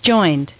Joined.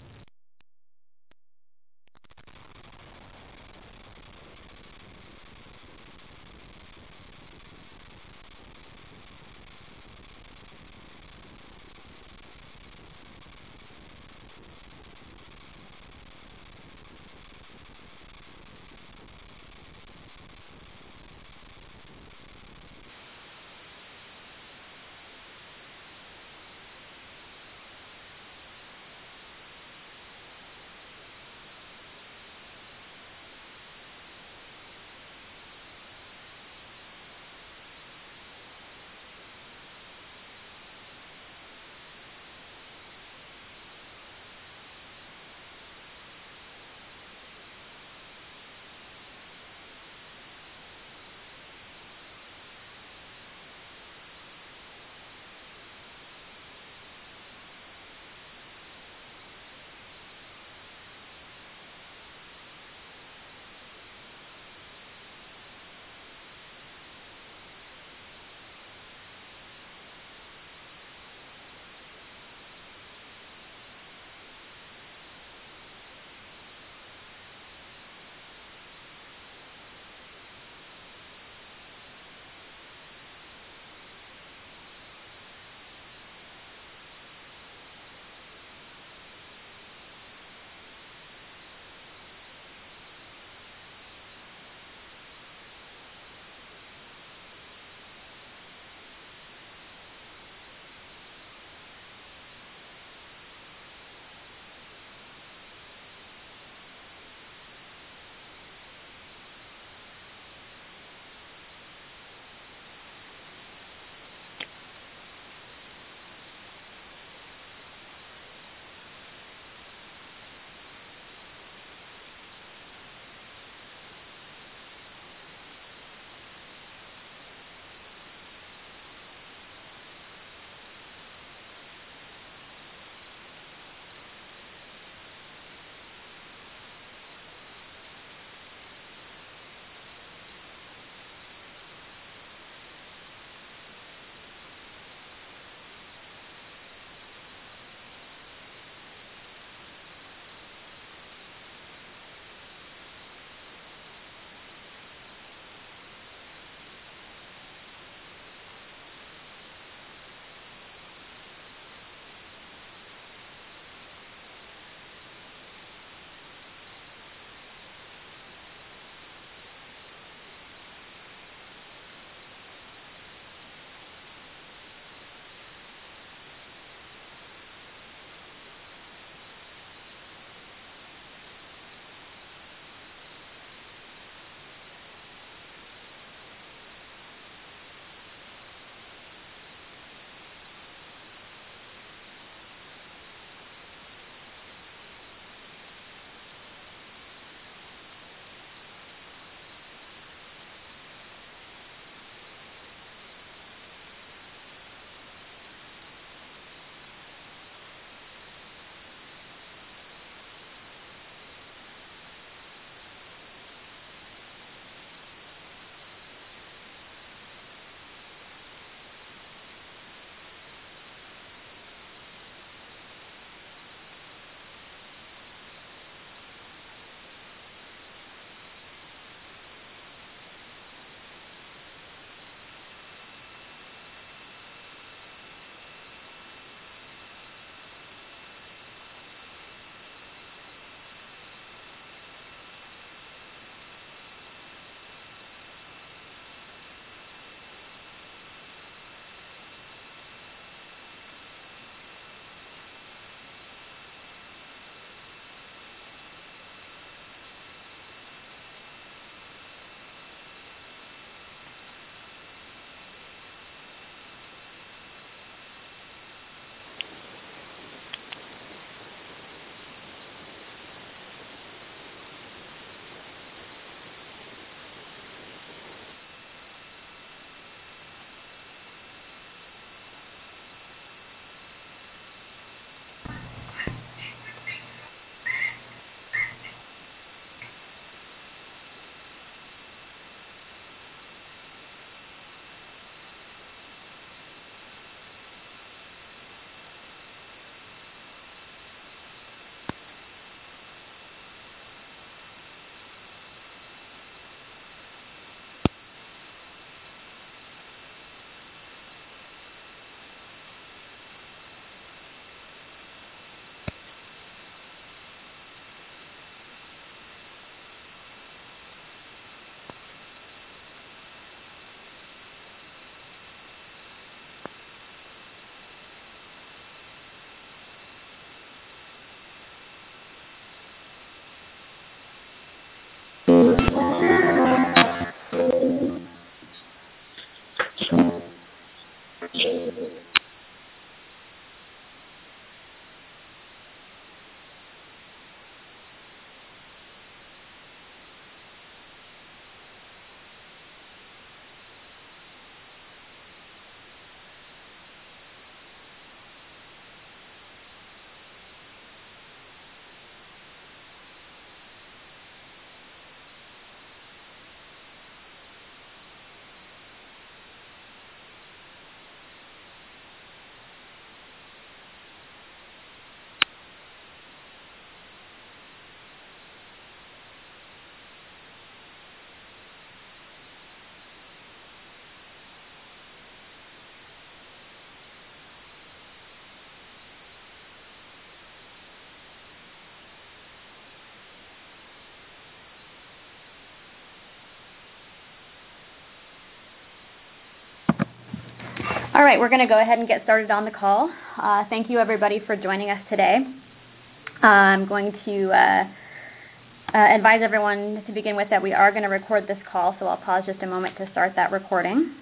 All right, we're going to go ahead and get started on the call. Thank you, everybody, for joining us today. I'm going to advise everyone to begin with that we are going to record this call, so I'll pause just a moment to start that recording.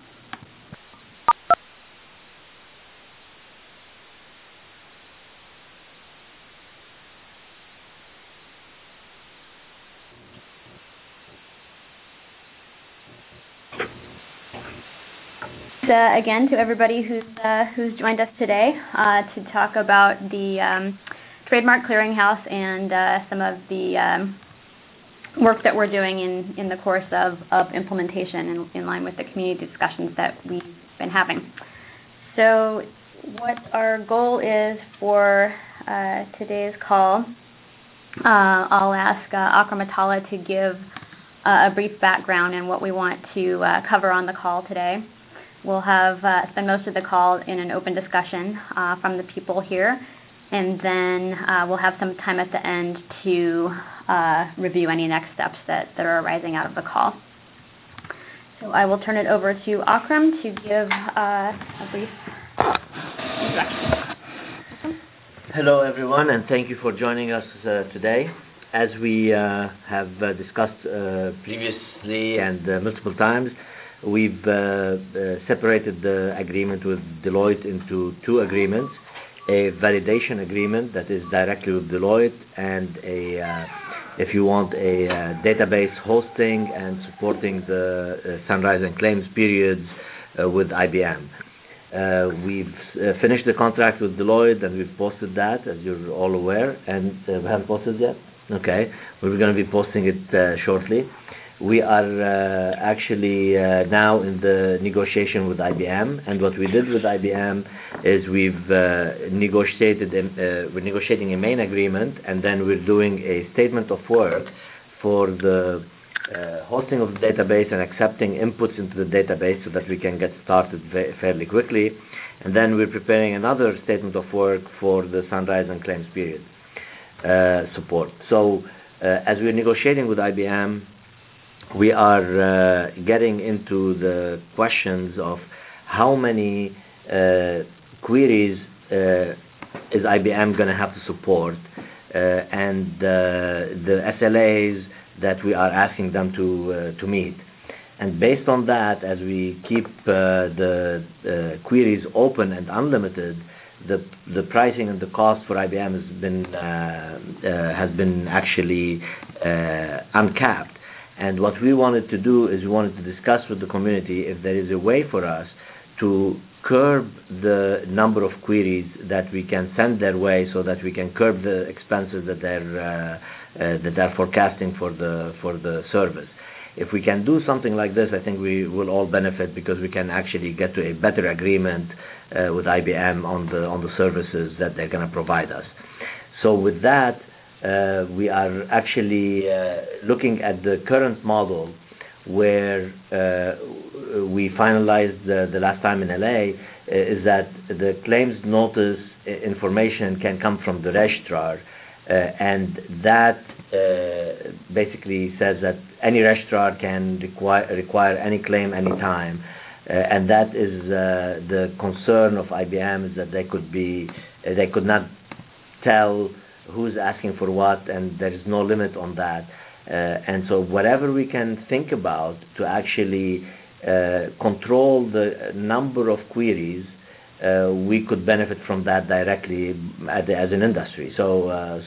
Again, to everybody who's joined us today to talk about the Trademark Clearinghouse and some of the work that we're doing in the course of implementation in line with the community discussions that we've been having. So what our goal is for today's call, I'll ask Akram Attallah to give a brief background and what we want to cover on the call today. We'll have spend most of the call in an open discussion from the people here, and then we'll have some time at the end to review any next steps that are arising out of the call. So I will turn it over to Akram to give a brief introduction. Hello, everyone, and thank you for joining us today. As we have discussed previously and multiple times, we've separated the agreement with Deloitte into two agreements, a validation agreement that is directly with Deloitte and if you want, a database hosting and supporting the Sunrise and Claims periods with IBM. We've finished the contract with Deloitte and we've posted that, as you're all aware, and we haven't posted yet? Okay, we're going to be posting it shortly. We are actually now in the negotiation with IBM, and what we did with IBM is we're negotiating a main agreement, and then we're doing a statement of work for the hosting of the database and accepting inputs into the database so that we can get started fairly quickly, and then we're preparing another statement of work for the Sunrise and Claims period support. So as we're negotiating with IBM, we are getting into the questions of how many queries is IBM going to have to support and the SLAs that we are asking them to meet. And based on that, as we keep the queries open and unlimited, the pricing and the cost for IBM has been actually uncapped. And what we wanted to do is we wanted to discuss with the community if there is a way for us to curb the number of queries that we can send their way so that we can curb the expenses that they're forecasting for the service. If we can do something like this, I think we will all benefit because we can actually get to a better agreement with IBM on the services that they're going to provide us. So with that, we are actually looking at the current model where we finalized the last time in LA is that the claims notice information can come from the registrar, and that basically says that any registrar can require any claim anytime, and that is the concern of IBM is that they could not tell who's asking for what, and there is no limit on that. And so whatever we can think about to actually control the number of queries, we could benefit from that directly as an industry. So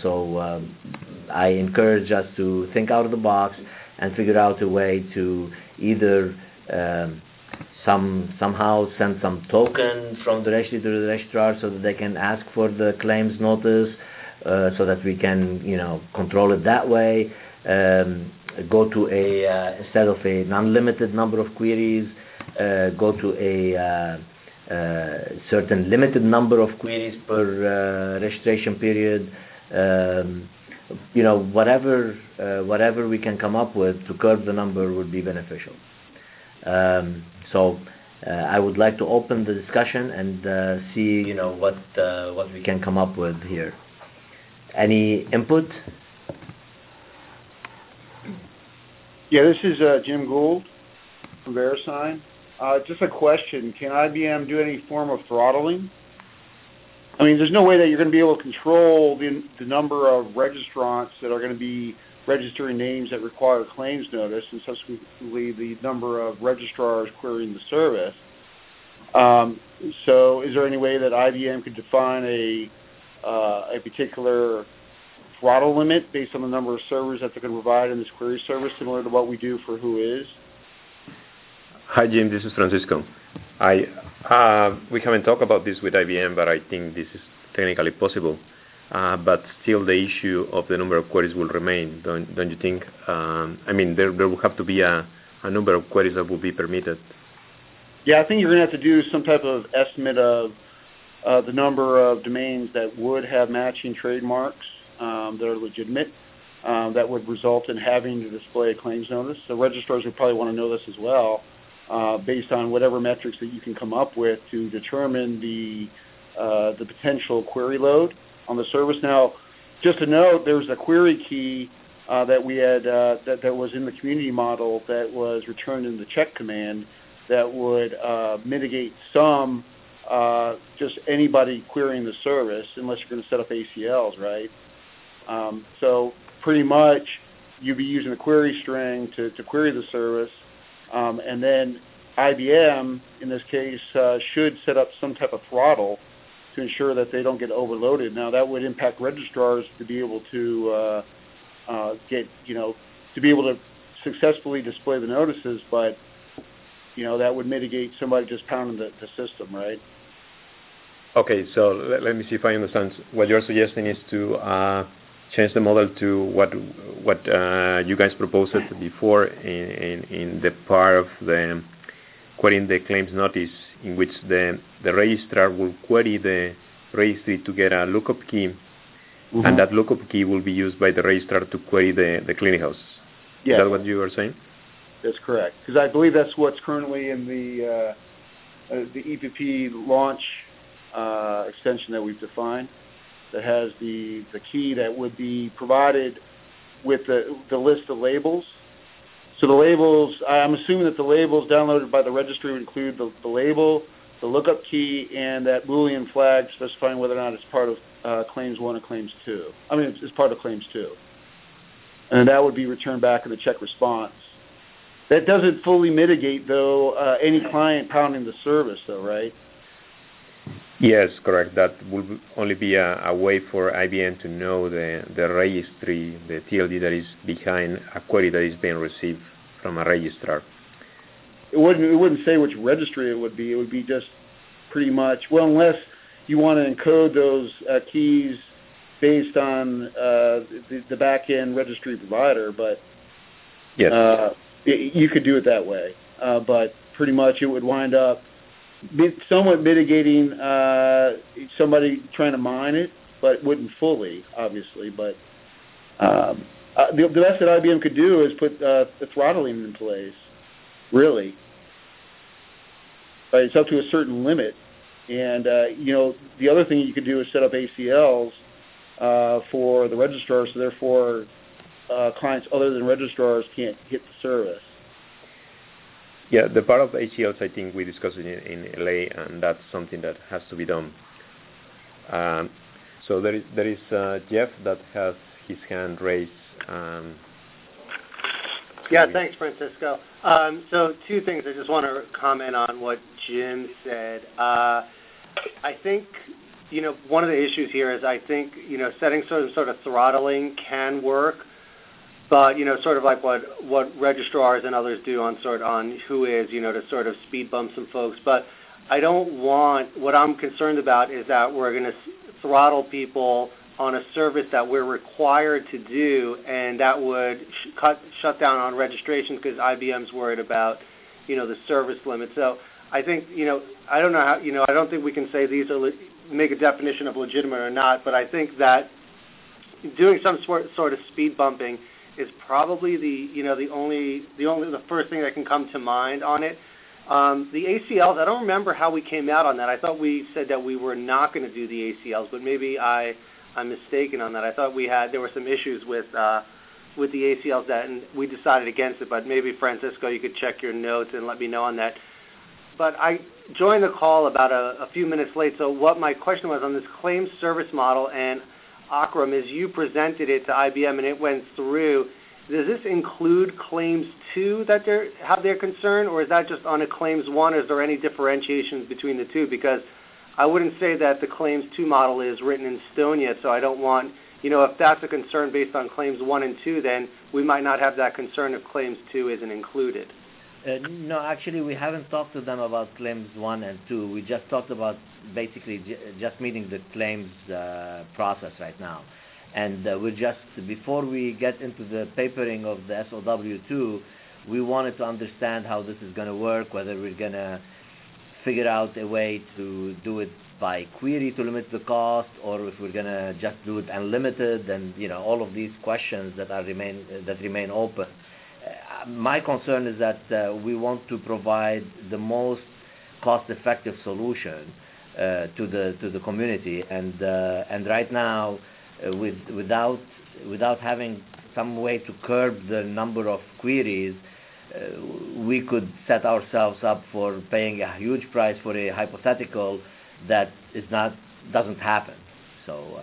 I encourage us to think out of the box and figure out a way to either somehow send some token from the registry to the registrar so that they can ask for the claims notice, so that we can, control it that way. Go to instead of an unlimited number of queries, go to a certain limited number of queries per registration period. Whatever we can come up with to curb the number would be beneficial. So I would like to open the discussion and see, what we can come up with here. Any input? Yeah, this is Jim Gould from VeriSign. Just a question. Can IBM do any form of throttling? I mean, there's no way that you're going to be able to control the number of registrants that are going to be registering names that require a claims notice, and subsequently the number of registrars querying the service. So is there any way that IBM could define a particular throttle limit based on the number of servers that they're going to provide in this query service, similar to what we do for WHOIS? Hi, Jim. This is Francisco. We haven't talked about this with IBM, but I think this is technically possible. But still, the issue of the number of queries will remain, don't you think? I mean, there will have to be a number of queries that will be permitted. Yeah, I think you're going to have to do some type of estimate of the number of domains that would have matching trademarks that are legitimate, that would result in having to display a claims notice. So registrars would probably want to know this as well, based on whatever metrics that you can come up with to determine the potential query load on the service. Now, just to note, there was a query key that we had that was in the community model that was returned in the check command that would mitigate some just anybody querying the service, unless you're going to set up ACLs, right? So pretty much you'd be using a query string to query the service, and then IBM, in this case, should set up some type of throttle to ensure that they don't get overloaded. Now, that would impact registrars to be able to to be able to successfully display the notices, but that would mitigate somebody just pounding the system, right? Okay, so let me see if I understand. What you're suggesting is to change the model to what you guys proposed before in the part of the querying the claims notice, in which the registrar will query the registry to get a lookup key, mm-hmm. and that lookup key will be used by the registrar to query the clearinghouse. Yes. Is that what you were saying? That's correct, because I believe that's what's currently in the EPP launch extension that we've defined, that has the key that would be provided with the list of labels. So the labels, I'm assuming that the labels downloaded by the registry would include the label, the lookup key, and that Boolean flag specifying whether or not it's part of Claims 1 or Claims 2. I mean, it's part of Claims 2. And that would be returned back in the check response. That doesn't fully mitigate, though, any client pounding the service, though, right? Yes, correct. That will only be a way for IBM to know the registry, the TLD that is behind a query that is being received from a registrar. It wouldn't say which registry it would be. It would be just pretty much, well, unless you want to encode those keys based on the back-end registry provider, but yes. You could do it that way. But pretty much it would wind up somewhat mitigating somebody trying to mine it, but wouldn't fully, obviously. But the best that IBM could do is put the throttling in place, really. It's up to a certain limit. And, the other thing you could do is set up ACLs for the registrars, so therefore clients other than registrars can't hit the service. Yeah, the part of ACLs, I think we discussed it in LA, and that's something that has to be done. So there is Jeff that has his hand raised. Yeah, thanks, Francisco. So two things. I just want to comment on what Jim said. I think, one of the issues here is I think, setting sort of throttling can work. But, sort of like what registrars and others do on WHOIS, to sort of speed bump some folks. But I don't want, what I'm concerned about is that we're going to throttle people on a service that we're required to do, and that would shut down on registration because IBM's worried about, the service limit. So I think, I don't know how, I don't think we can say these are, make a definition of legitimate or not, but I think that doing some sort of speed bumping is probably the first thing that can come to mind on it. The ACLs, I don't remember how we came out on that. I thought we said that we were not going to do the ACLs, but maybe I'm mistaken on that. I thought there were some issues with the ACLs and we decided against it. But maybe Francisco, you could check your notes and let me know on that. but I joined the call about a few minutes late. So what my question was on this claims service model and Akram is you presented it to IBM and it went through. Does this include claims 2 that have their concern, or is that just on a claims 1? Is there any differentiations between the two? Because I wouldn't say that the claims 2 model is written in stone yet, so I don't want, if that's a concern based on claims 1 and 2, then we might not have that concern if claims 2 isn't included. No, actually, we haven't talked to them about claims 1 and 2. We just talked about basically just meeting the claims process right now. And before we get into the papering of the SOW2, we wanted to understand how this is going to work, whether we're going to figure out a way to do it by query to limit the cost, or if we're going to just do it unlimited, and all of these questions that remain open. My concern is that we want to provide the most cost-effective solution to the community, and right now, without having some way to curb the number of queries, we could set ourselves up for paying a huge price for a hypothetical that doesn't happen. So,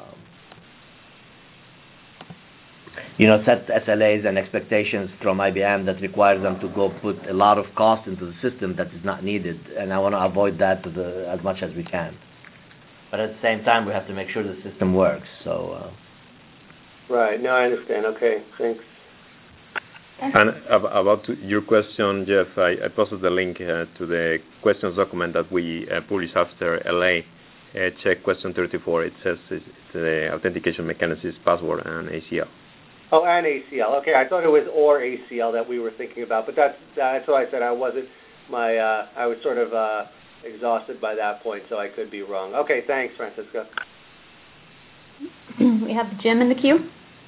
set SLAs and expectations from IBM that require them to go put a lot of cost into the system that is not needed, and I want to avoid that as much as we can. But at the same time, we have to make sure the system works. So. Right. No, I understand. Okay. Thanks. And about your question, Jeff, I posted the link to the questions document that we published after LA. Check question 34. It says it's the authentication mechanism, password, and ACL. Oh, and ACL. Okay, I thought it was or ACL that we were thinking about, but that's why I said I wasn't. I was sort of exhausted by that point, so I could be wrong. Okay, thanks, Francisco. We have Jim in the queue.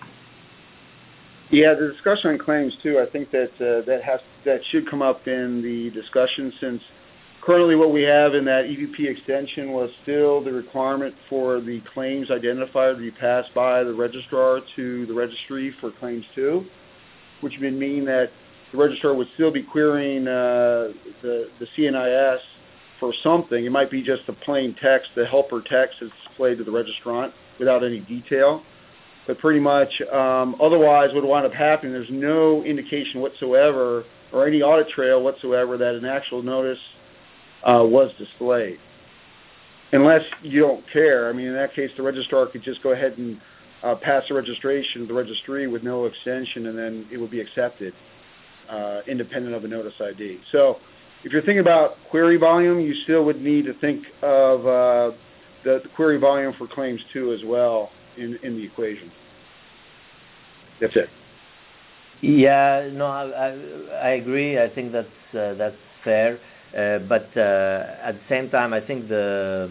Yeah, the discussion on claims too. I think that should come up in the discussion, since currently what we have in that EVP extension was still the requirement for the claims identifier to be passed by the registrar to the registry for claims 2, which would mean that the registrar would still be querying the CNIS for something. It might be just the plain text, the helper text that's displayed to the registrant without any detail. But pretty much, otherwise what would wind up happening, there's no indication whatsoever or any audit trail whatsoever that an actual notice was displayed. Unless you don't care. I mean, in that case, the registrar could just go ahead and pass the registration to the registry with no extension, and then it would be accepted, independent of a notice ID. So if you're thinking about query volume, you still would need to think of the query volume for claims 2 as well in the equation. That's it. Yeah, no, I agree. I think that's fair. But at the same time, I think the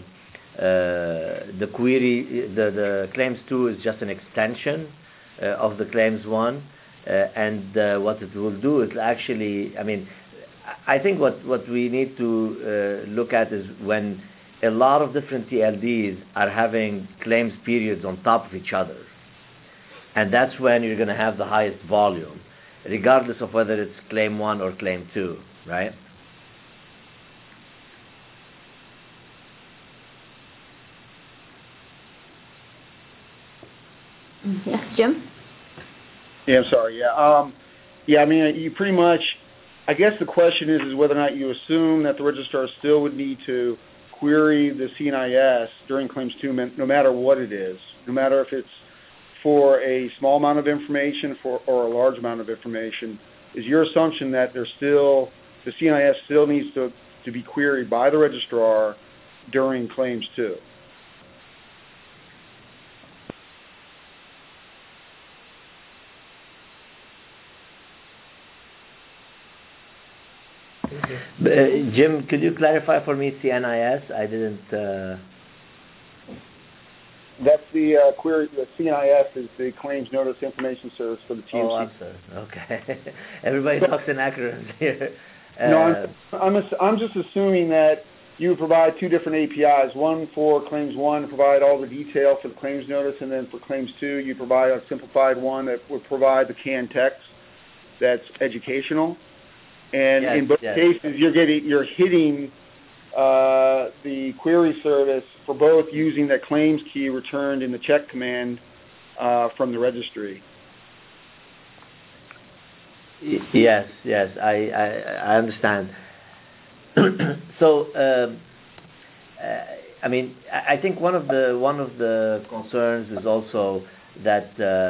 query, the claims 2 is just an extension of the claims 1, and what it will do is actually, I think what we need to look at is when a lot of different TLDs are having claims periods on top of each other, and that's when you're going to have the highest volume, regardless of whether it's claim 1 or claim 2, right? Yes, Jim? Yeah, I'm sorry. Yeah. You pretty much, I guess the question is whether or not you assume that the registrar still would need to query the CNIS during claims 2, no matter what it is, no matter if it's for a small amount of information or a large amount of information. Is your assumption that the CNIS still needs to be queried by the registrar during claims 2? Jim, could you clarify for me CNIS? I didn't. That's the query. The CNIS is the Claims Notice Information Service for the TMC. Oh, I'm sorry. Okay. Everybody talks in acronyms here. No, I'm just assuming that you provide 2 different APIs. One for claims 1 to provide all the detail for the claims notice, and then for claims 2, you provide a simplified one that would provide the canned text that's educational. And in both cases, you're hitting the query service for both using that claims key returned in the check command from the registry. Yes, I understand. So, I mean, I think one of the concerns is also that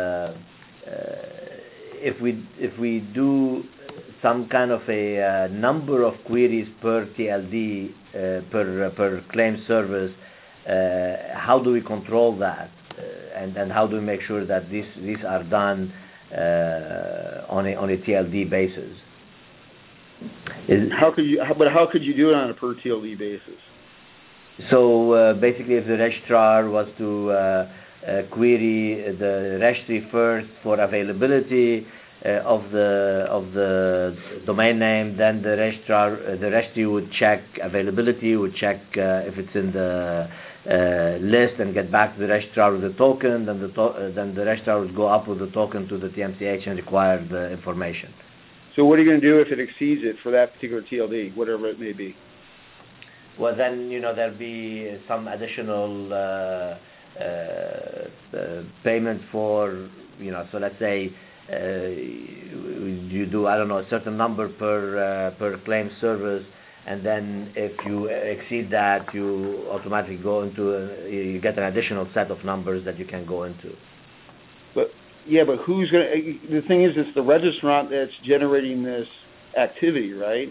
if we do some kind of a number of queries per TLD per claim service, how do we control that, and how do we make sure that these are done on a TLD basis? How could you do it on a per TLD basis? So basically, if the registrar was to query the registry first for availability of the domain name, then the registry would check availability, would check if it's in the list, and get back to the registrar with the token. Then the registrar would go up with the token to the TMCH and require the information. So what are you going to do if it exceeds it for that particular TLD, whatever it may be? Well, then there'll be some additional payment for So let's say you do a certain number per claim service, and then if you exceed that, you automatically go into you get an additional set of numbers that you can go into. But who's going to? The thing is, it's the registrant that's generating this activity, right?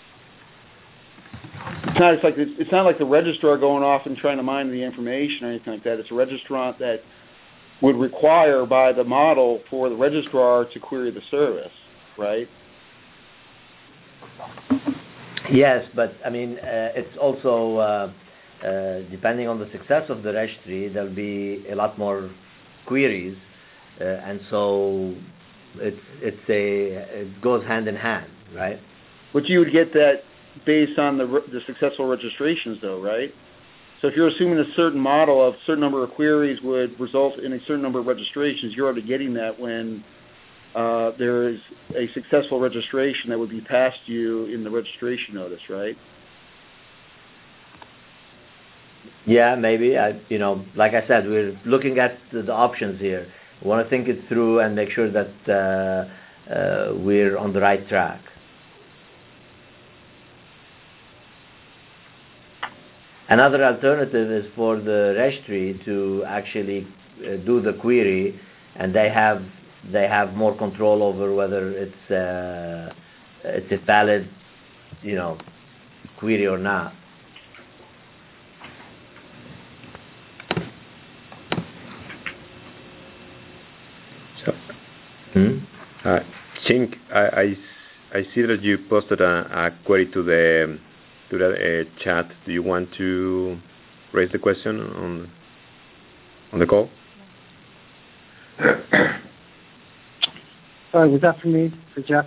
It's not like the registrar going off and trying to mine the information or anything like that. It's a registrant that would require by the model for the registrar to query the service, right? Yes, but I mean, it's also depending on the success of the registry, there'll be a lot more queries, and so it goes hand in hand, right? But you would get that based on the successful registrations, though, right? So if you're assuming a certain model of a certain number of queries would result in a certain number of registrations, you're already getting that when there is a successful registration that would be passed to you in the registration notice, right? Yeah, maybe. Like I said, we're looking at the options here. We want to think it through and make sure that we're on the right track. Another alternative is for the registry to actually do the query, and they have more control over whether it's a valid, query or not. So, Chink, I see that you posted a query to the chat. Do you want to raise the question on the call? Sorry, was that for me, for Jeff?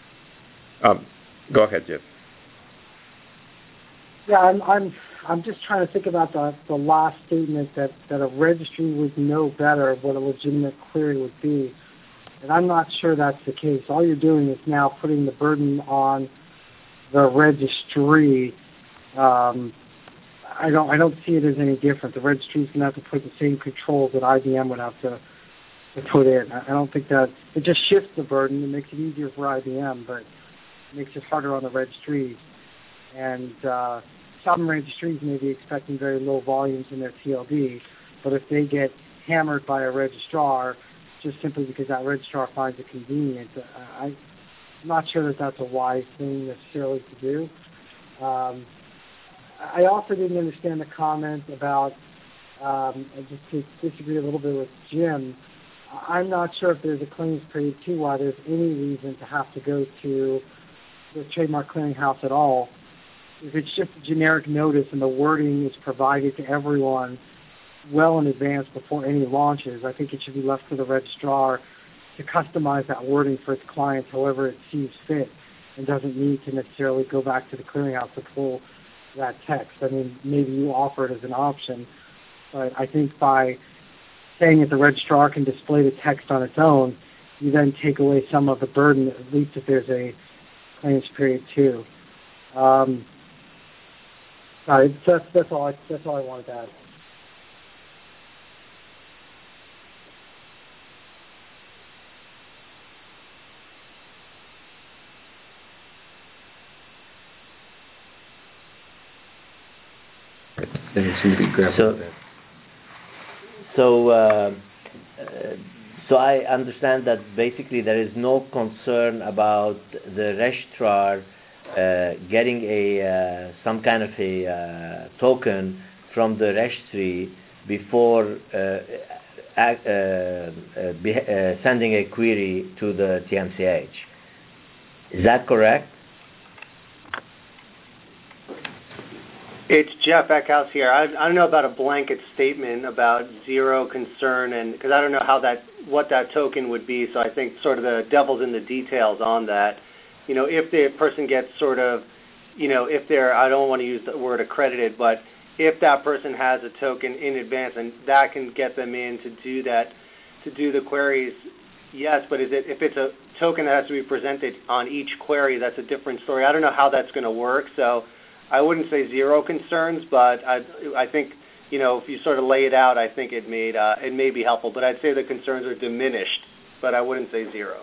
Go ahead, Jeff. Yeah, I'm just trying to think about the last statement that a registry would know better what a legitimate query would be, and I'm not sure that's the case. All you're doing is now putting the burden on the registry. I don't see it as any different. The registry's going to have to put the same controls that IBM would have to put in. I don't think that it just shifts the burden. It makes it easier for IBM, but it makes it harder on the registries. And some registries may be expecting very low volumes in their TLD, but if they get hammered by a registrar just simply because that registrar finds it convenient, I'm not sure that that's a wise thing necessarily to do. I also didn't understand the comment about, just to disagree a little bit with Jim, I'm not sure if there's a claims period too, why there's any reason to have to go to the Trademark Clearinghouse at all. If it's just a generic notice and the wording is provided to everyone well in advance before any launches, I think it should be left to the registrar to customize that wording for its clients however it sees fit and doesn't need to necessarily go back to the clearinghouse to pull that text. I mean, maybe you offer it as an option, but I think by saying that the registrar can display the text on its own, you then take away some of the burden, at least if there's a claims period too. All right, that's all I wanted to add. So I understand that basically there is no concern about the registrar getting some kind of a token from the registry before sending a query to the TMCH. Is that correct? It's Jeff Eckhouse here. I don't know about a blanket statement about zero concern, and because I don't know what that token would be. So I think sort of the devil's in the details on that. If the person gets sort of, if they're, I don't want to use the word accredited, but if that person has a token in advance and that can get them in to do the queries, yes. But if it's a token that has to be presented on each query, that's a different story. I don't know how that's going to work. So I wouldn't say zero concerns, but I think, if you sort of lay it out, I think it may be helpful. But I'd say the concerns are diminished, but I wouldn't say zero.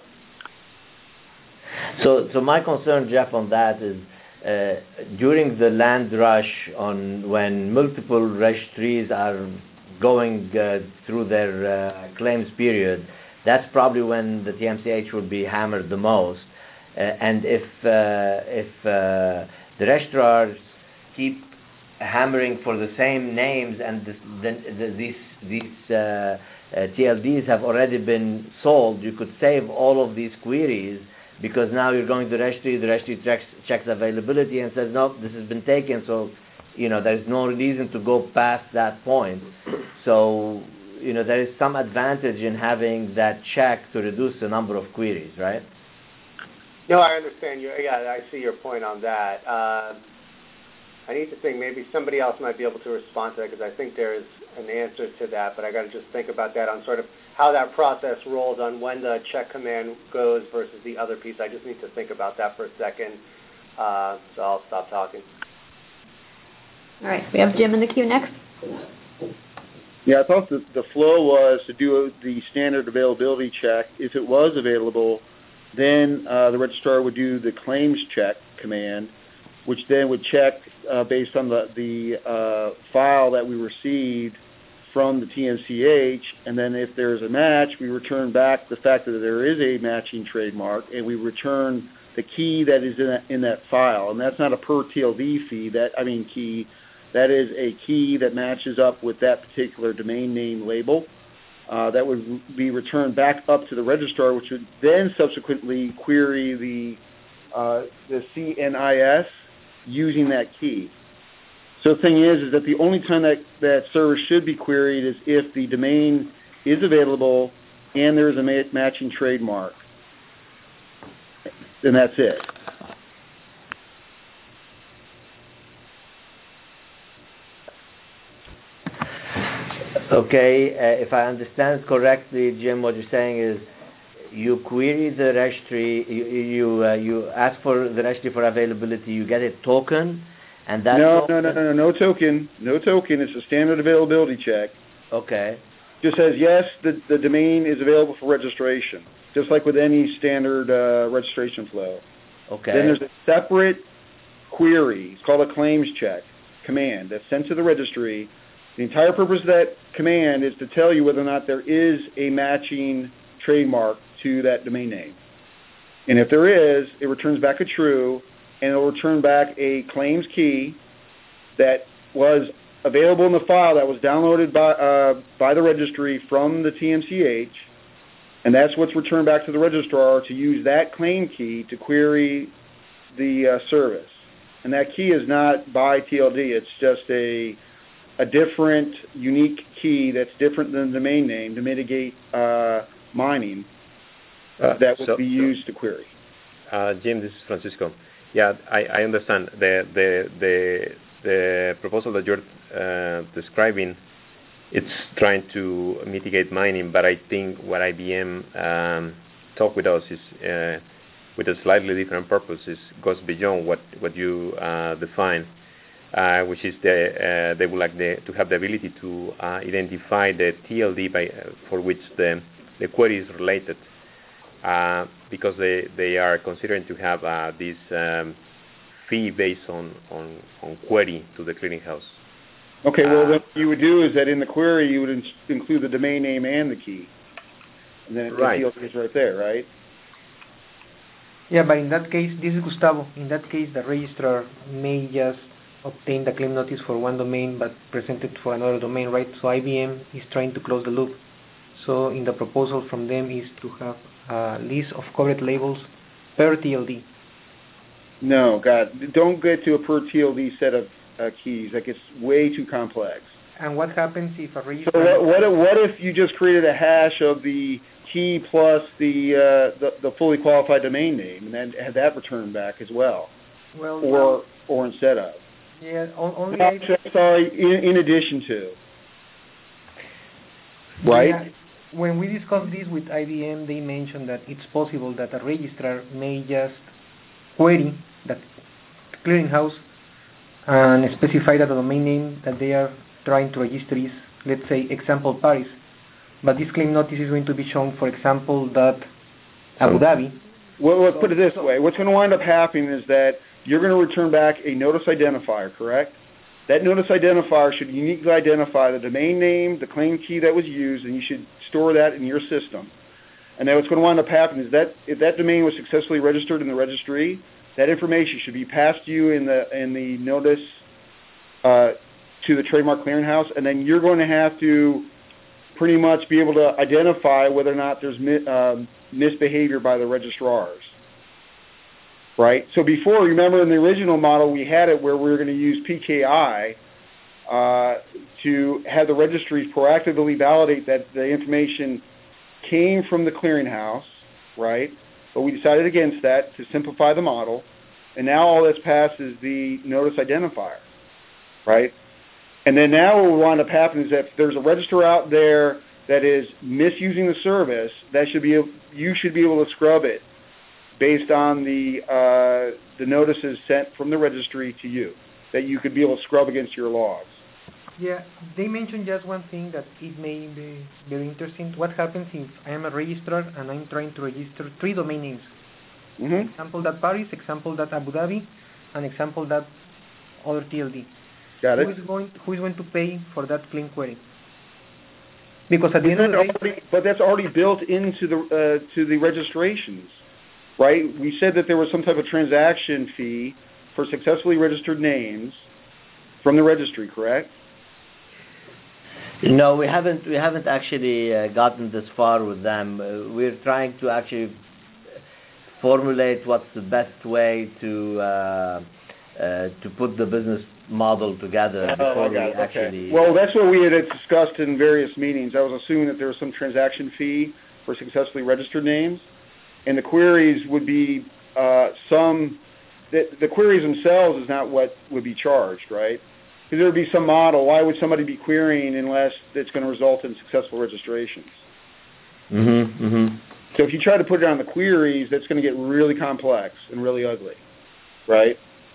So my concern, Jeff, on that is during the land rush when multiple registries are going through their claims period, that's probably when the TMCH will be hammered the most. And if the registrars keep hammering for the same names and these TLDs have already been sold, you could save all of these queries, because now you're going to the registry checks availability and says, no, this has been taken, so there's no reason to go past that point. So there is some advantage in having that check to reduce the number of queries, right? No, I understand you. Yeah, I see your point on that. I need to think maybe somebody else might be able to respond to that, because I think there's an answer to that, but I got to just think about that on sort of how that process rolls on when the check command goes versus the other piece. I just need to think about that for a second, so I'll stop talking. All right, we have Jim in the queue next. Yeah, I thought the flow was to do the standard availability check. If it was available, then the registrar would do the claims check command, which then would check based on the file that we received from the TMCH, and then if there's a match, we return back the fact that there is a matching trademark, and we return the key that is in that file. And that's not a per TLD key. That is a key that matches up with that particular domain name label. That would be returned back up to the registrar, which would then subsequently query the CNIS using that key. So the thing is that the only time that service should be queried is if the domain is available and there is a matching trademark. Then that's it. Okay, if I understand correctly, Jim, what you're saying is you query the registry, you ask for the registry for availability, you get a token, and that no token. No token. It's a standard availability check. Okay. Just says yes, the domain is available for registration, just like with any standard registration flow. Okay. Then there's a separate query. It's called a claims check command that's sent to the registry. The entire purpose of that command is to tell you whether or not there is a matching trademark to that domain name. And if there is, it returns back a true, and it will return back a claims key that was available in the file that was downloaded by the registry from the TMCH, and that's what's returned back to the registrar to use that claim key to query the service. And that key is not by TLD. It's just a different, unique key that's different than the domain name to mitigate mining that would be used to query. Jim, this is Francisco. Yeah, I understand. The proposal that you're describing, it's trying to mitigate mining, but I think what IBM talked with us is with a slightly different purpose. Goes beyond what you define. which is they would like to have the ability to identify the TLD for which the query is related, because they are considering to have this fee based on query to the clearinghouse. Okay, well, what you would do is that in the query you would include the domain name and the key, and then right. the TLD is right there, right? Yeah, but in that case, this is Gustavo. In that case, the registrar may just obtain the claim notice for one domain but present it for another domain, right? So IBM is trying to close the loop. So in the proposal from them is to have a list of covered labels per TLD. No, God, don't get to a per TLD set of keys. That gets way too complex. And what happens if a registrar... So what if you just created a hash of the key plus the fully qualified domain name, and then had that returned back as well? Well, or instead of? Yeah, only... No, sorry, in addition to. Right? Yeah, when we discussed this with IBM, they mentioned that it's possible that a registrar may just query that clearinghouse and specify that the domain name that they are trying to register is, let's say, example Paris. But this claim notice is going to be shown, for example, that Abu Dhabi. Well, let's put it this way. What's going to wind up happening is that you're going to return back a notice identifier, correct? That notice identifier should uniquely identify the domain name, the claim key that was used, and you should store that in your system. And then what's going to wind up happening is that if that domain was successfully registered in the registry, that information should be passed to you in the notice to the Trademark Clearinghouse, and then you're going to have to pretty much be able to identify whether or not there's misbehavior by the registrars. Right? So before, remember in the original model, we had it where we were going to use PKI to have the registries proactively validate that the information came from the clearinghouse, right? But we decided against that to simplify the model, and now all that's passed is the notice identifier, right? And then now what will wind up happening is that if there's a registrar out there that is misusing the service, you should be able to scrub it based on the notices sent from the registry to you, that you could be able to scrub against your logs. Yeah, they mentioned just one thing that it may be very interesting. What happens if I am a registrar and I'm trying to register 3 domain names? Mm-hmm. Example that Paris, example that Abu Dhabi, and example that other TLD. Got it. Who is going to pay for that claim query? Because at the end of the day... But that's already built into the registrations, right? We said that there was some type of transaction fee for successfully registered names from the registry, correct? No, we haven't actually gotten this far with them. We're trying to actually formulate what's the best way to put the business model together before we actually... Okay. Well, that's what we had discussed in various meetings. I was assuming that there was some transaction fee for successfully registered names, and the queries would be the queries themselves is not what would be charged, right? Because there would be some model. Why would somebody be querying unless it's going to result in successful registrations? Mm-hmm, mm-hmm. So if you try to put it on the queries, that's going to get really complex and really ugly, right?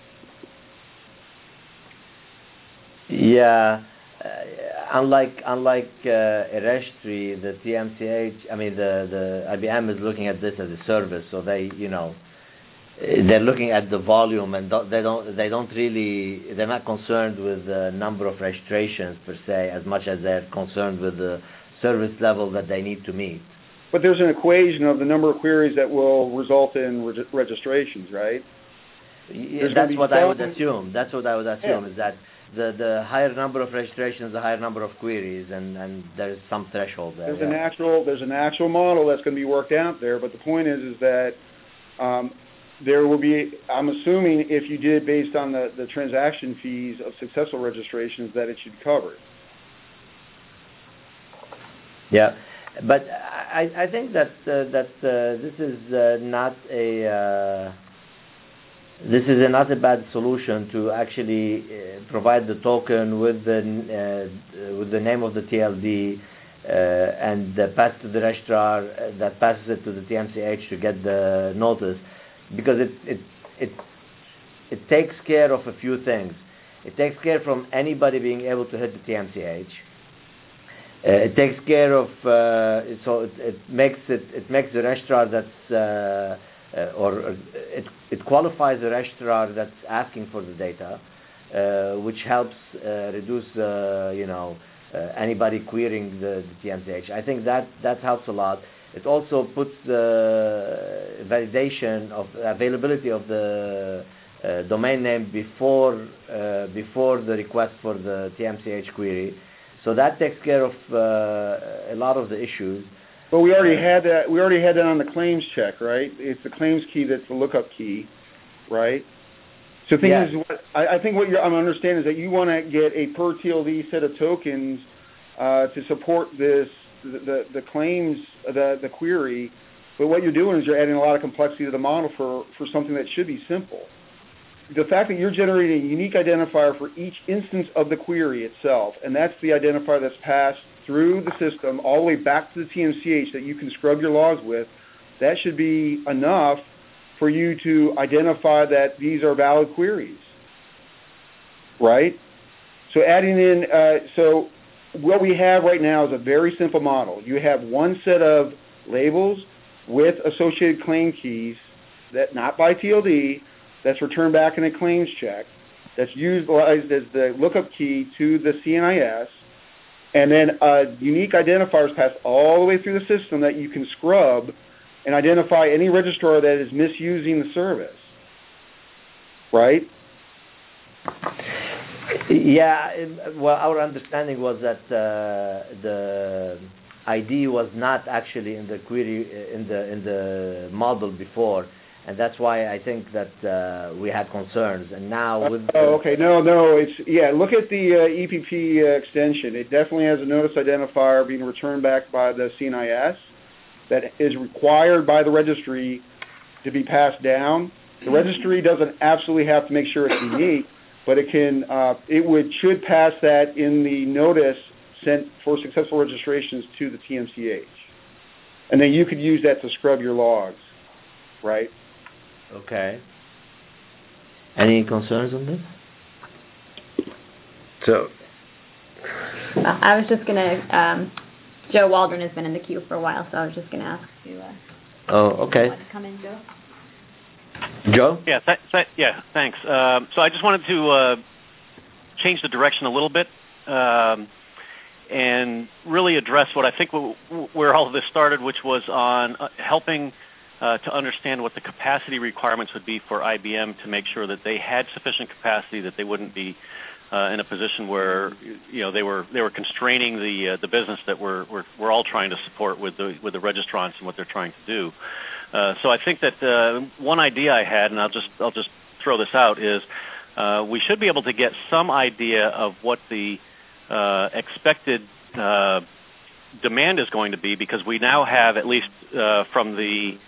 Yeah. Unlike a registry, the TMCH, the IBM is looking at this as a service, so they're looking at the volume, and they're not concerned with the number of registrations per se as much as they're concerned with the service level that they need to meet. But there's an equation of the number of queries that will result in registrations, right? That's what I would assume. That's what I would assume, is that the higher number of registrations, the higher number of queries, and there's some threshold there. There's an actual model that's going to be worked out there, but the point is that there will be, I'm assuming if you did it based on the transaction fees of successful registrations, that it should cover it. Yeah, but I think that this is not a bad solution to actually provide the token with the name of the TLD and pass to the registrar that passes it to the TMCH to get the notice, because it takes care of a few things. It takes care from anybody being able to hit the TMCH. It takes care of so it makes the registrar that's it qualifies the registrar that's asking for the data, which helps reduce anybody querying the TMCH. I think that helps a lot. It also puts the validation of availability of the domain name before the request for the TMCH query. So that takes care of a lot of the issues. But we already had that. We already had that on the claims check, right? It's the claims key that's the lookup key, right? So the thing is, I think what I'm understanding is that you want to get a per TLD set of tokens to support this the claims the query. But what you're doing is you're adding a lot of complexity to the model for something that should be simple. The fact that you're generating a unique identifier for each instance of the query itself, and that's the identifier that's passed through the system all the way back to the TMCH that you can scrub your logs with, that should be enough for you to identify that these are valid queries, right? So adding in, so what we have right now is a very simple model. You have one set of labels with associated claim keys that not by TLD, that's returned back in a claims check, that's utilized as the lookup key to the CNIS, and then unique identifiers passed all the way through the system that you can scrub and identify any registrar that is misusing the service, right? Yeah, well, our understanding was that the ID was not actually in the query in the model before, and that's why I think that we had concerns. And now with okay, no, it's look at the EPP extension. It definitely has a notice identifier being returned back by the CNIS that is required by the registry to be passed down. The registry doesn't absolutely have to make sure it's unique, but it can should pass that in the notice sent for successful registrations to the TMCH, and then you could use that to scrub your logs, right? Okay. Any concerns on this? So, I was just gonna. Joe Waldron has been in the queue for a while, so I was just gonna ask you. Oh, okay. Want to come in, Joe? Joe? Yeah, thanks. So I just wanted to change the direction a little bit and really address what I think where all of this started, which was on helping to understand what the capacity requirements would be for IBM to make sure that they had sufficient capacity, that they wouldn't be in a position where they were constraining the business that we're all trying to support with the registrants and what they're trying to do. So I think that one idea I had, and I'll just throw this out, is we should be able to get some idea of what the expected demand is going to be, because we now have, at least from the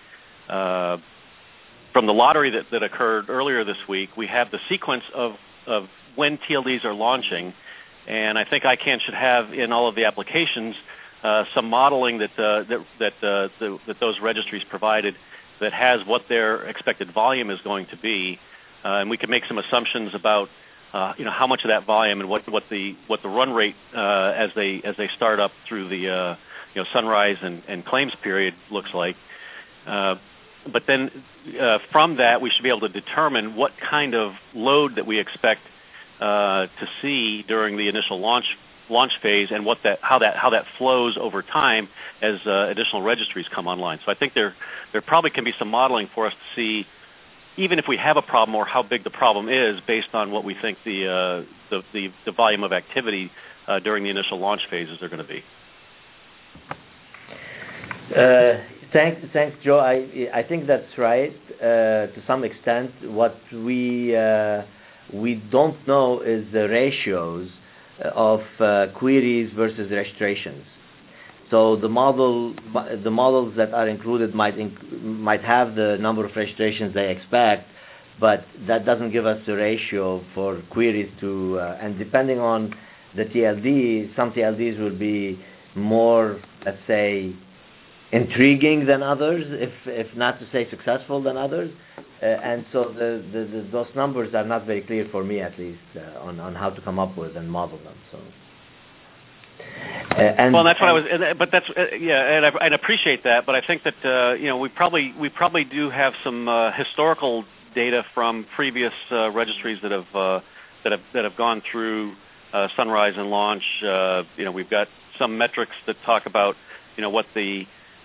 lottery that occurred earlier this week, we have the sequence of when TLDs are launching, and I think ICANN should have in all of the applications some modeling that those registries provided that has what their expected volume is going to be, and we can make some assumptions about how much of that volume and what the run rate as they start up through the sunrise and claims period looks like. But then from that, we should be able to determine what kind of load that we expect to see during the initial launch phase, and how that flows over time as additional registries come online. So I think there probably can be some modeling for us to see, even if we have a problem, or how big the problem is, based on what we think the volume of activity during the initial launch phases are going to be. Thanks, Joe. I think that's right to some extent. What we don't know is the ratios of queries versus registrations. So the models that are included might have the number of registrations they expect, but that doesn't give us the ratio for queries to. And depending on the TLD, some TLDs will be more, let's say, intriguing than others, if not to say successful than others. And so those numbers are not very clear for me, at least, on how to come up with and model them. So. Well, that's what I was. But that's and I appreciate that. But I think that we probably do have some historical data from previous registries that have gone through Sunrise and Launch. We've got some metrics that talk about what the.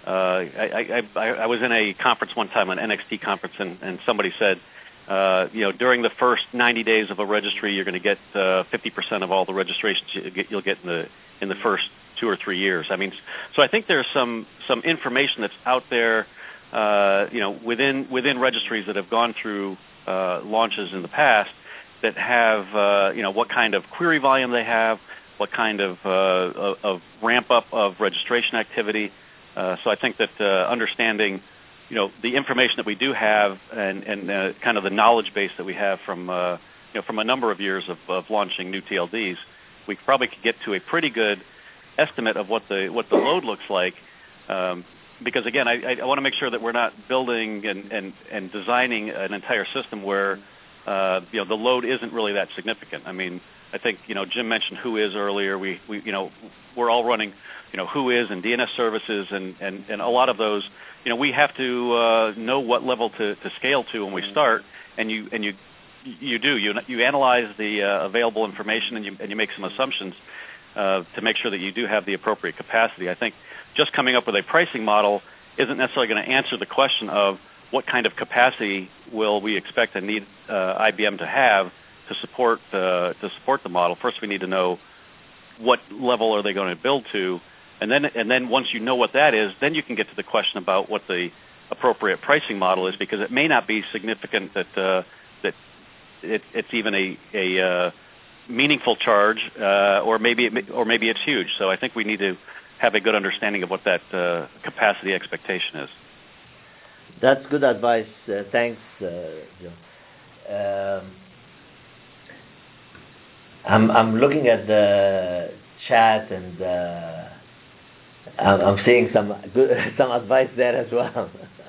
I was in a conference one time, an NXT conference, and somebody said, during the first 90 days of a registry, you're going to get 50% of all the registrations you'll get in the first 2 or 3 years. I mean, so I think there's some information that's out there, within registries that have gone through launches in the past that have, what kind of query volume they have, what kind of ramp up of registration activity. So I think that understanding, the information that we do have and kind of the knowledge base that we have from a number of years of launching new TLDs, we probably could get to a pretty good estimate of what the load looks like. Because again, I want to make sure that we're not building and designing an entire system where the load isn't really that significant. I mean, I think Jim mentioned Whois earlier. We're all running Whois and DNS services and a lot of those. We have to know what level to scale to when we start, and you analyze the available information and you make some assumptions to make sure that you do have the appropriate capacity. I think just coming up with a pricing model isn't necessarily going to answer the question of what kind of capacity will we expect and need IBM to have to support the model. First, we need to know what level are they going to build to, and then once you know what that is, then you can get to the question about what the appropriate pricing model is, because it may not be significant that it's even a meaningful charge, or maybe it's huge. So I think we need to have a good understanding of what that capacity expectation is. That's good advice. Thanks, Joe. I'm looking at the chat and I'm seeing some advice there as well.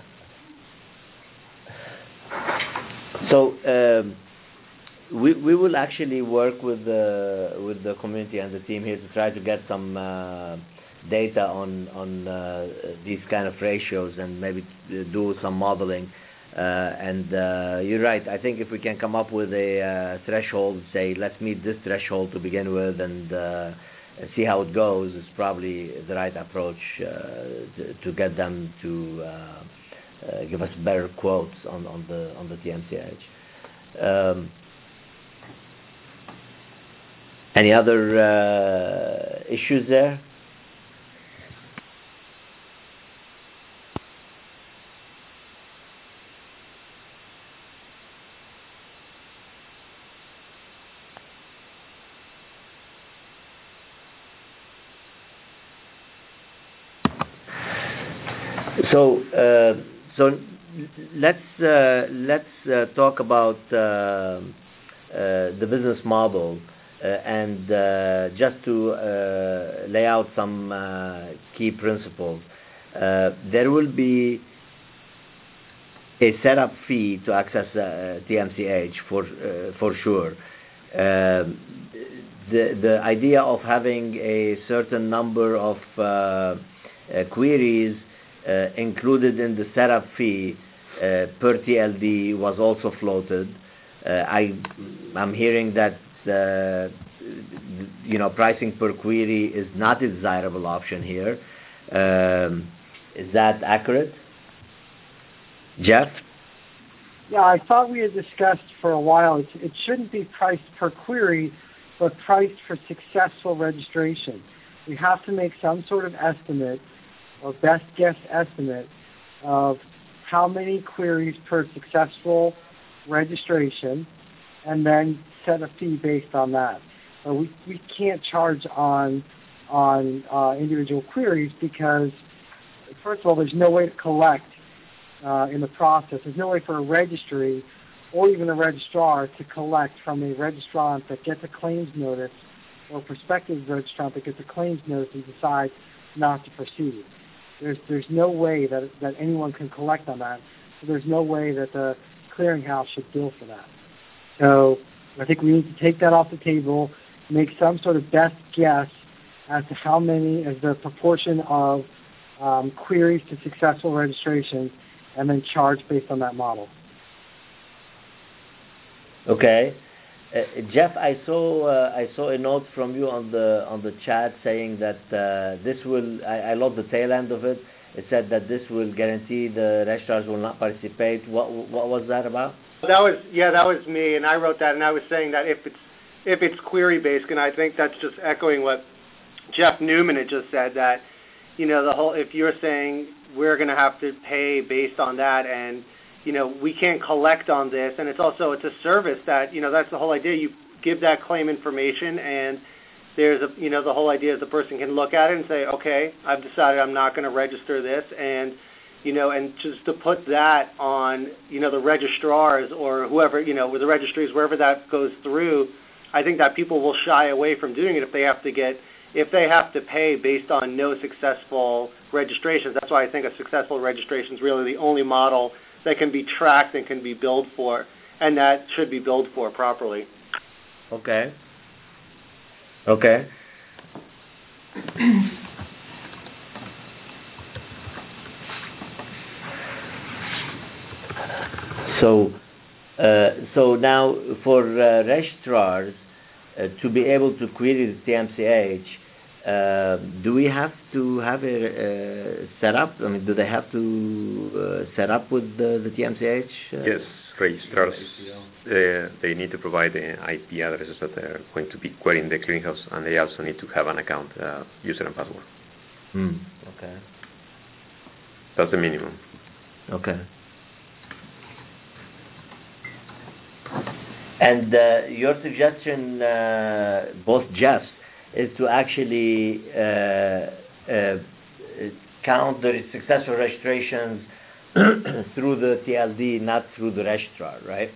So we will actually work with the community and the team here to try to get some data on these kind of ratios and maybe do some modeling. And you're right. I think if we can come up with a threshold, say let's meet this threshold to begin with, and see how it goes, is probably the right approach to get them to give us better quotes on the TMCH. Any other issues there? So let's talk about the business model, and just to lay out some key principles. There will be a setup fee to access TMCH for sure. The idea of having a certain number of queries included in the setup fee per TLD was also floated. I'm hearing that pricing per query is not a desirable option here. Is that accurate, Jeff? Yeah, I thought we had discussed for a while it shouldn't be priced per query, but priced for successful registration. We have to make some sort of estimate, or best guess estimate, of how many queries per successful registration, and then set a fee based on that. We can't charge on individual queries because, first of all, there's no way to collect in the process. There's no way for a registry or even a registrar to collect from a registrant that gets a claims notice, or a prospective registrant that gets a claims notice and decides not to proceed. There's no way that anyone can collect on that. So there's no way that the clearinghouse should bill for that. So I think we need to take that off the table, make some sort of best guess as to how many, as the proportion of queries to successful registration, and then charge based on that model. Okay. Jeff, I saw a note from you on the chat saying that this will. I love the tail end of it. It said that this will guarantee the registrars will not participate. What was that about? That was me, and I wrote that, and I was saying that if it's query based, and I think that's just echoing what Jeff Newman had just said, that if you're saying we're going to have to pay based on that, and we can't collect on this, and it's a service that, that's the whole idea. You give that claim information, and there's the whole idea is the person can look at it and say, okay, I've decided I'm not going to register this, and just to put that on, the registrars or whoever, with the registries, wherever that goes through, I think that people will shy away from doing it if they have to pay based on no successful registrations. That's why I think a successful registration is really the only model that can be tracked and can be billed for, and that should be billed for properly. Okay. So now for registrars to be able to query the TMCH, do we have to have a setup? I mean, do they have to set up with the TMCH? Yes, registrars. They need to provide the IP addresses that they're going to be querying the clearinghouse, and they also need to have an account, user and password. Okay. That's the minimum. Okay. And your suggestion, both Jeffs, is to actually count the successful registrations through the TLD, not through the registrar, right?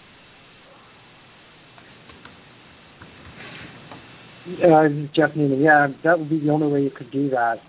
Jeff Newman, yeah, that would be the only way you could do that.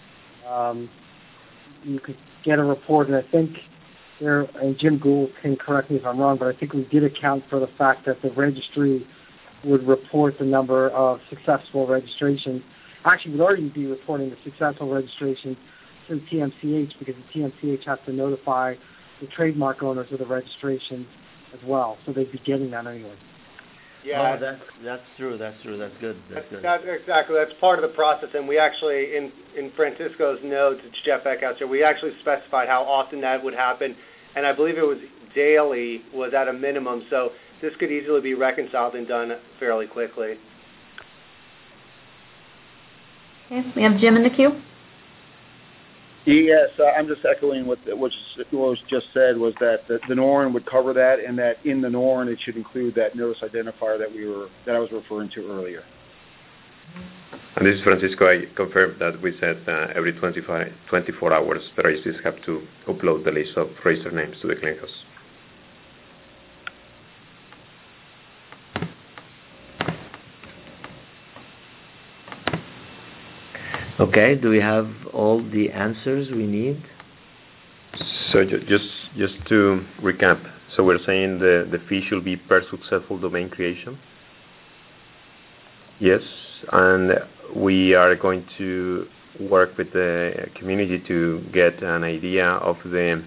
You could get a report, and I think and Jim Gould can correct me if I'm wrong, but I think we did account for the fact that the registry would report the number of successful registrations. Actually, we'd already be reporting the successful registrations to the TMCH, because the TMCH has to notify the trademark owners of the registrations as well, so they'd be getting that anyway. Yeah, that's true. That's good. Exactly. That's part of the process, and we actually, in Francisco's notes, it's Jeff Eckhouse, we actually specified how often that would happen, and I believe it was daily was at a minimum, so this could easily be reconciled and done fairly quickly. Okay, we have Jim in the queue. Yes, I'm just echoing what was just said, was that the NORN would cover that, and that in the NORN it should include that notice identifier that I was referring to earlier. And this is Francisco. I confirm that we said every 24 hours the registries have to upload the list of registered names to the clearinghouse. Okay, do we have all the answers we need? So just to recap, so we're saying the fee should be per successful domain creation? Yes, and we are going to work with the community to get an idea of the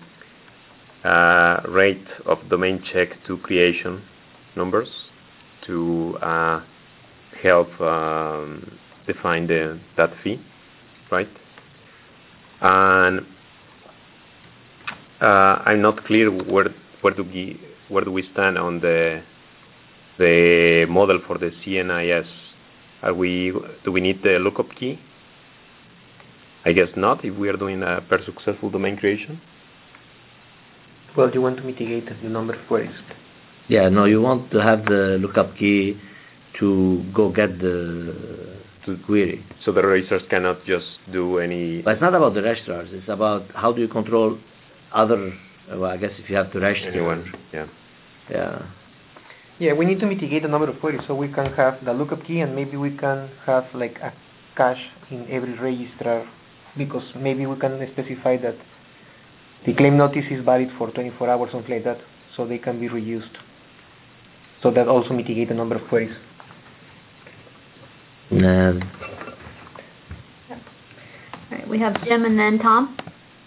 rate of domain check to creation numbers to help define that fee, right? And I'm not clear where do we stand on the model for the CNIS. Do we need the lookup key? I guess not, if we are doing a per successful domain creation. Well, you want to mitigate the number of queries. Yeah, no, you want to have the lookup key to go get the query. So the registrars cannot just do any... But it's not about the registrars, it's about how do you control other, well, I guess if you have to register. Anyone, yeah. Yeah. Yeah, we need to mitigate the number of queries, so we can have the lookup key, and maybe we can have like a cache in every registrar because maybe we can specify that the claim notice is valid for 24 hours, something like that, so they can be reused. So that also mitigate the number of queries. No. All right, we have Jim and then Tom.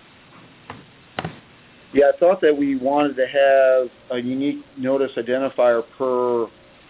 Yeah, I thought that we wanted to have a unique notice identifier per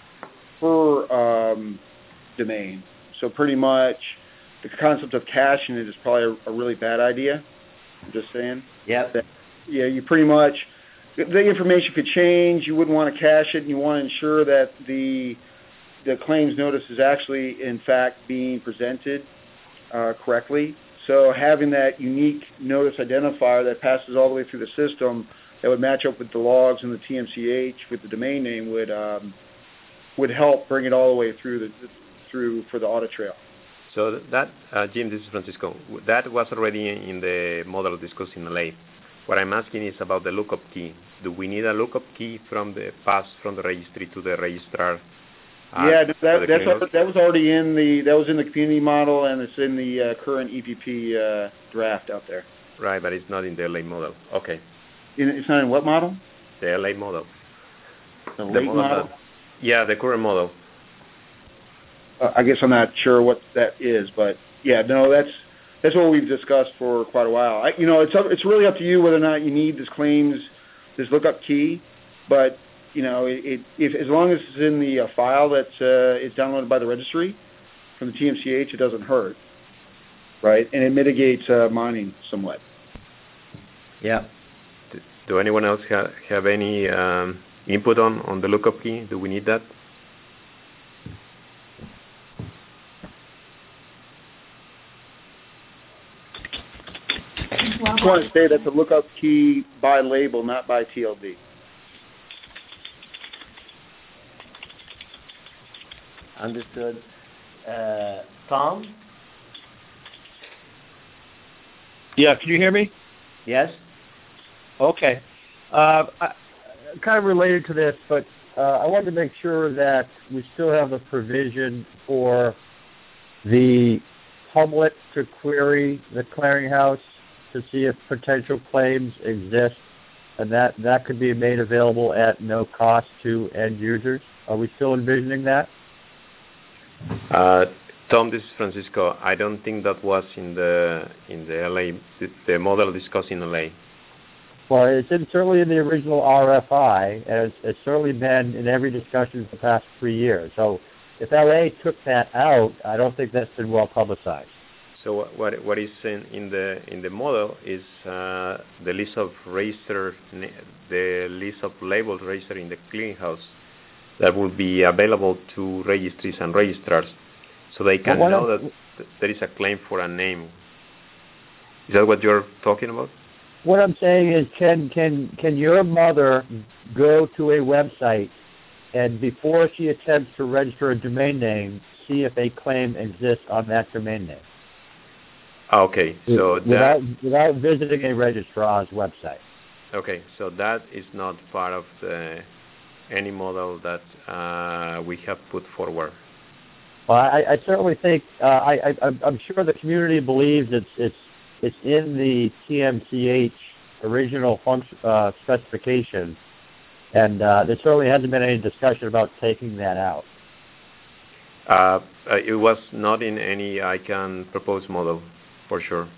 domain. So pretty much the concept of caching it is probably a really bad idea. I'm just saying. Yep. Yeah, you pretty much, the information could change. You wouldn't want to cache it, and you want to ensure that the claims notice is actually, in fact, being presented correctly. So having that unique notice identifier that passes all the way through the system that would match up with the logs and the TMCH with the domain name would help bring it all the way through for the audit trail. So that, Jim, this is Francisco. That was already in the model discussed in LA. What I'm asking is about the lookup key. Do we need a lookup key from the registry to the registrar? Yeah, that was already in the community model, and it's in the current EPP draft out there. Right, but it's not in the LA model. Okay. It's not in what model? The LA model. The late model? Yeah, the current model. I guess I'm not sure what that is, but yeah, no, that's what we've discussed for quite a while. It's really up to you whether or not you need this lookup key, but if as long as it's in the file that is downloaded by the registry from the TMCH, it doesn't hurt, right? And it mitigates mining somewhat. Yeah. Do anyone else have any input on the lookup key? Do we need that? I just want to say that's a lookup key by label, not by TLD. Understood. Tom? Yeah, can you hear me? Yes? Okay. Kind of related to this, but I wanted to make sure that we still have a provision for the public to query the clearinghouse to see if potential claims exist, and that could be made available at no cost to end users. Are we still envisioning that? Tom, this is Francisco. I don't think that was in the LA, the model discussed in LA. Well, it's certainly in the original RFI, and it's certainly been in every discussion for the past 3 years. So if LA took that out, I don't think that's been well publicized. So what is in the model is the list of registered, the list of labels registered in the clearinghouse that will be available to registries and registrars, so they can know that there is a claim for a name. Is that what you're talking about? What I'm saying is, can your mother go to a website and before she attempts to register a domain name, see if a claim exists on that domain name? Okay, so without visiting a registrar's website. Okay, so that is not part of any model that we have put forward. Well, I certainly think I'm sure the community believes it's in the TMCH original specification, and there certainly hasn't been any discussion about taking that out. It was not in any ICANN proposed model, for sure.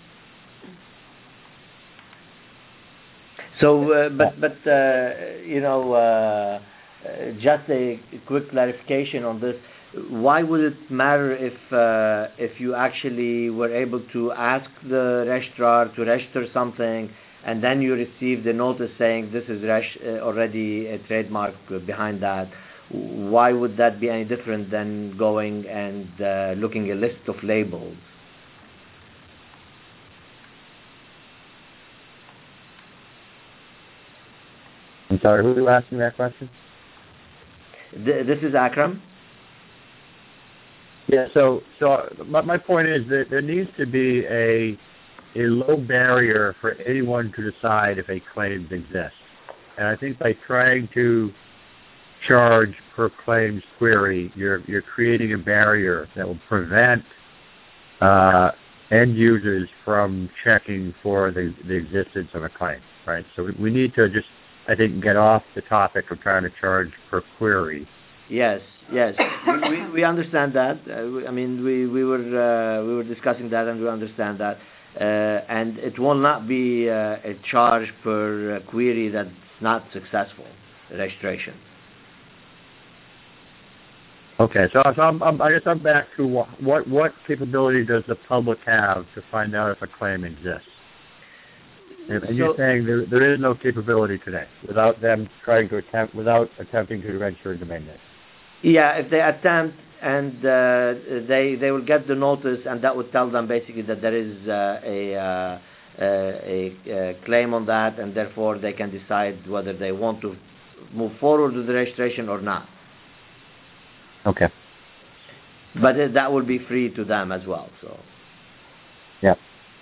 So, just a quick clarification on this. Why would it matter if you actually were able to ask the registrar to register something, and then you receive the notice saying this is already a trademark behind that? Why would that be any different than going and looking at a list of labels? I'm sorry, who are you asking that question? This is Akram. Yeah, so my point is that there needs to be a low barrier for anyone to decide if a claim exists. And I think by trying to charge per claims query, you're creating a barrier that will prevent end users from checking for the existence of a claim, right? So we need to just, I think, get off the topic of trying to charge per query. Yes. we understand that. We were discussing that, and we understand that. And it will not be a charge per query that's not successful registration. Okay, so I guess I'm back to what capability does the public have to find out if a claim exists? And you're saying there is no capability today without them without attempting to register a domain name. Yeah, if they attempt and they will get the notice, and that would tell them basically that there is a claim on that, and therefore they can decide whether they want to move forward with the registration or not. Okay. But that will be free to them as well. So. Yeah.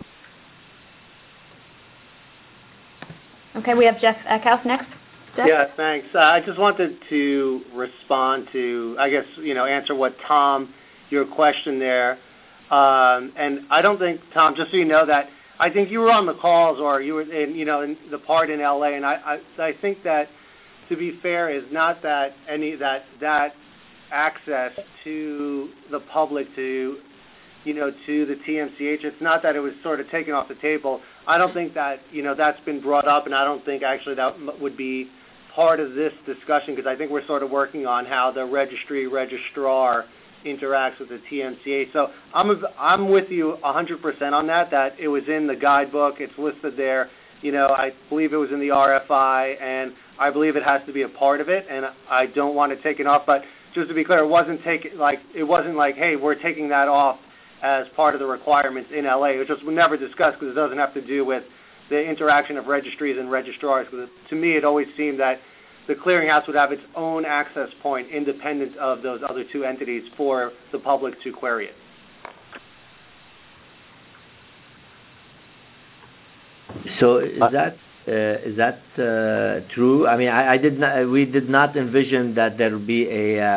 Okay, we have Jeff Eckhouse next. Jeff? Yeah, thanks. I just wanted to respond to, I guess, answer what Tom, your question there. And I don't think, Tom, just so you know that, I think you were on the calls or you were in the part in LA, and I think that, to be fair, is not that that access to the public to the TMCH. It's not that it was sort of taken off the table. I don't think that, that's been brought up, and I don't think actually that would be part of this discussion, because I think we're sort of working on how the registrar interacts with the TMCH. So I'm with you 100% on that it was in the guidebook. It's listed there. I believe it was in the RFI, and I believe it has to be a part of it, and I don't want to take it off. But just to be clear, it wasn't like, hey, we're taking that off as part of the requirements in LA. It just was never discussed because it doesn't have to do with the interaction of registries and registrars. Because to me, it always seemed that the clearinghouse would have its own access point independent of those other two entities for the public to query it. So is that true? I mean, we did not envision that there would be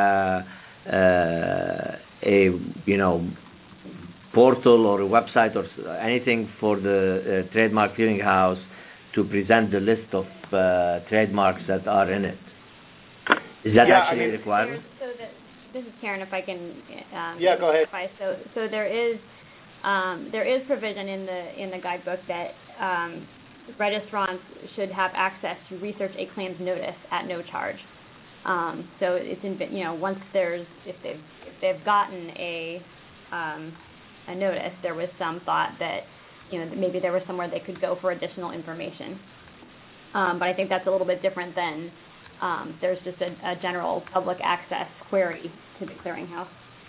a portal or a website or anything for the Trademark Clearinghouse to present the list of trademarks that are in it. Is that actually a requirement? This is Karen, if I can. Go ahead. So there is provision in the guidebook that registrants should have access to research a claims notice at no charge. So it's once if they've gotten a notice, there was some thought that maybe there was somewhere they could go for additional information. But I think that's a little bit different than there's just a general public access query to the clearinghouse.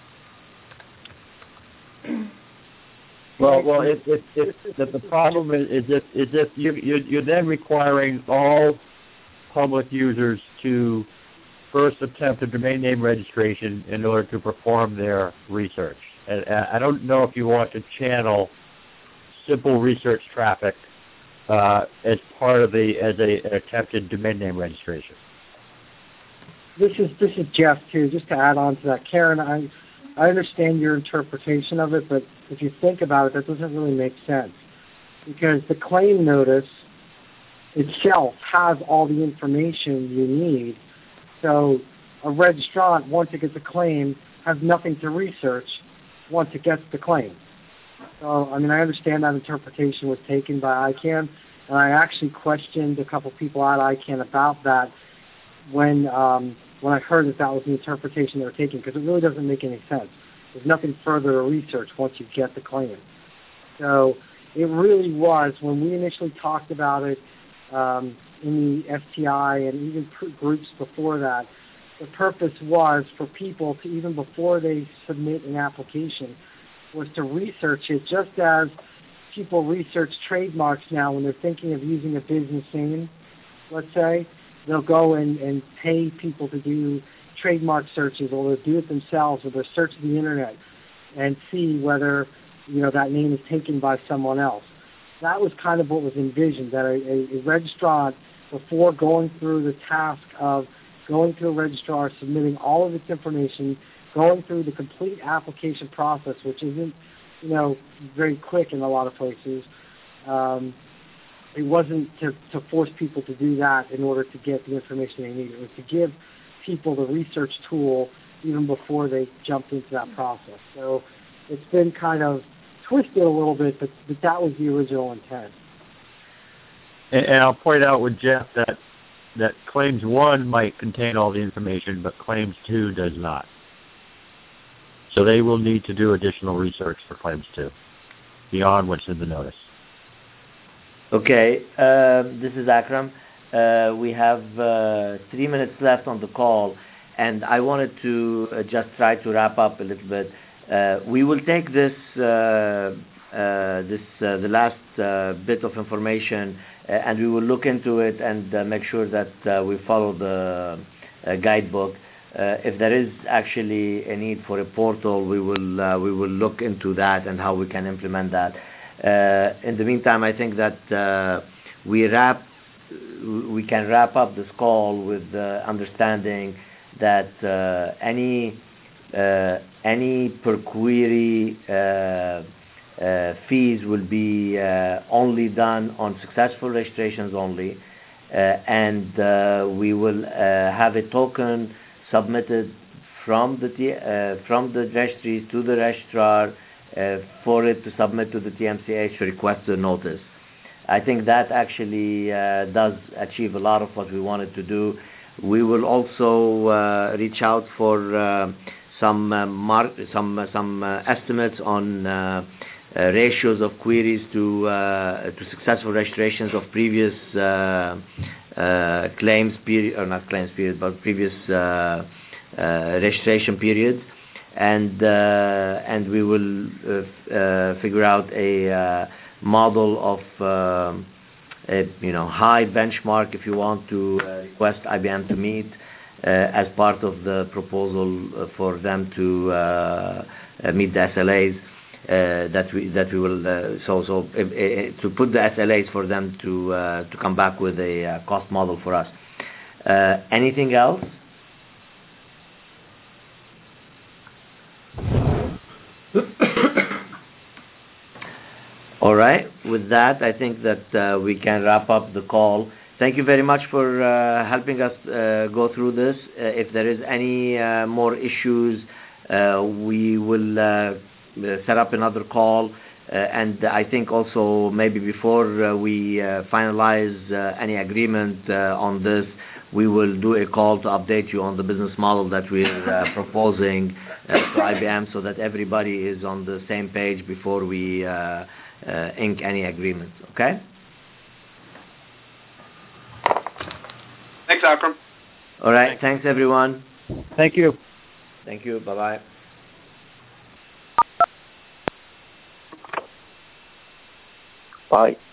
Well, the problem is if you're then requiring all public users to first attempt a domain name registration in order to perform their research. And I don't know if you want to channel simple research traffic as part of an attempted domain name registration. This is Jeff too. Just to add on to that, Karen, I understand your interpretation of it, but if you think about it, that doesn't really make sense, because the claim notice itself has all the information you need. So a registrant, once it gets a claim, has nothing to research once it gets the claim. So, I mean, I understand that interpretation was taken by ICANN, and I actually questioned a couple people at ICANN about that when I heard that was the interpretation they were taking, because it really doesn't make any sense. There's nothing further to research once you get the claim. So it really was, when we initially talked about it in the FTI and even groups before that, the purpose was for people to, even before they submit an application, was to research it, just as people research trademarks now when they're thinking of using a business name, let's say. They'll go and pay people to do trademark searches, or they'll do it themselves, or they'll search the internet and see whether that name is taken by someone else. That was kind of what was envisioned, that a registrant, before going through the task of going to a registrar, submitting all of its information, going through the complete application process, which isn't very quick in a lot of places. It wasn't to force people to do that in order to get the information they need. It was to give people the research tool even before they jumped into that process. So it's been kind of twisted a little bit, but that was the original intent. And I'll point out with Jeff that Claims 1 might contain all the information, but Claims 2 does not. So they will need to do additional research for Claims 2, beyond what's in the notice. Okay, this is Akram. We have 3 minutes left on the call, and I wanted to just try to wrap up a little bit. We will take the last bit of information, and we will look into it and make sure that we follow the guidebook. If there is actually a need for a portal, we will look into that and how we can implement that. In the meantime, I think that we can wrap up this call with the understanding that any per query fees will be only done on successful registrations only, and we will have a token submitted from the registries to the registrar for it to submit to the TMCH to request the notice. I think that actually does achieve a lot of what we wanted to do. We will also reach out for some estimates on ratios of queries to successful registrations of previous claims period, or not claims period, but previous registration periods. And we will figure out a model of high benchmark, if you want, to request IBM to meet as part of the proposal for them to meet the SLAs that we will to put the SLAs for them to come back with a cost model for us. Anything else? All right. With that, I think that we can wrap up the call. Thank you very much for helping us go through this. If there is any more issues, we will set up another call. And I think also maybe before we finalize any agreement on this, we will do a call to update you on the business model that we're proposing to IBM, so that everybody is on the same page before we ink any agreement. Okay? Thanks, Akram. All right. Thanks, everyone. Thank you. Thank you. Bye-bye. Bye.